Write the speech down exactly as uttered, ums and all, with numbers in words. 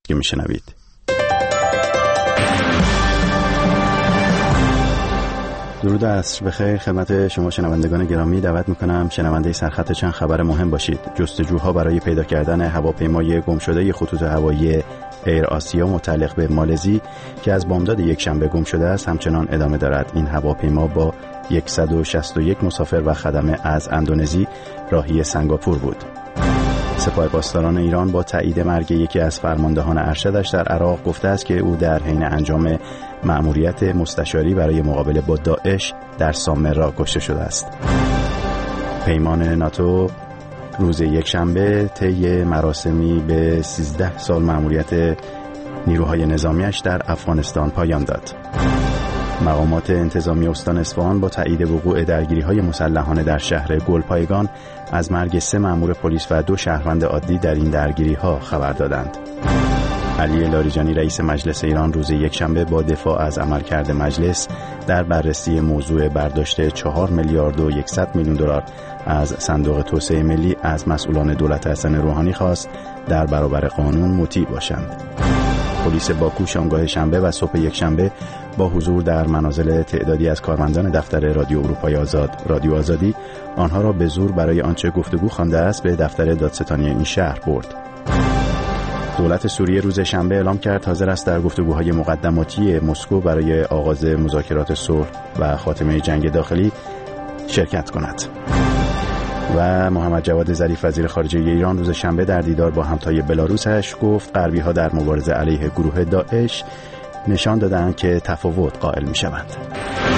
که میشنوید. درود عصر بخیر خدمت شما شنوندگان گرامی. دعوت میکنم شنونده سرخط چند خبر مهم باشید. جستجوها برای پیدا کردن هواپیمای گم شده خطوط هوایی ایر آسیا متعلق به مالزی که از بامداد یک شنبه گم شده است همچنان ادامه دارد. این هواپیما با صد و شصت و یک مسافر و خدمه از اندونزی راهی سنگاپور بود. سپاه پاسداران ایران با تایید مرگ یکی از فرماندهان ارشدش در عراق گفته است که او در حین انجام مأموریت مستشاری برای مقابله با داعش در سامرا کشته شده است. پیمان ناتو روز یکشنبه طی مراسمی به سیزده سال مأموریت نیروهای نظامیش در افغانستان پایان داد. مقامات انتظامی استان اصفهان با تایید وقوع درگیری‌های مسلحانه در شهر گلپایگان از مرگ سه مأمور پلیس و دو شهروند عادی در این درگیری‌ها خبر دادند. علی لاریجانی رئیس مجلس ایران روز یکشنبه با دفاع از عملکرد مجلس در بررسی موضوع برداشت چهار میلیارد و صد میلیون دلار از صندوق توسعه ملی از مسئولان دولت حسن روحانی خواست در برابر قانون مطیع باشند. پلیس باکو شامگاه شنبه و صبح یکشنبه با حضور در منازل تعدادی از کارمندان دفتر رادیو اروپای آزاد رادیو آزادی آنها را به زور برای آنچه گفتگو خوانده است به دفتر دادستانی این شهر برد. دولت سوریه روز شنبه اعلام کرد حاضر است در گفتگوهای مقدماتی مسکو برای آغاز مذاکرات صلح و خاتمه جنگ داخلی شرکت کند. و محمد جواد ظریف وزیر خارجه ایران روز شنبه در دیدار با همتای بلاروسش گفت غربی‌ها در مبارزه علیه گروه داعش نشان دادند که تفاوت قائل می‌شوند.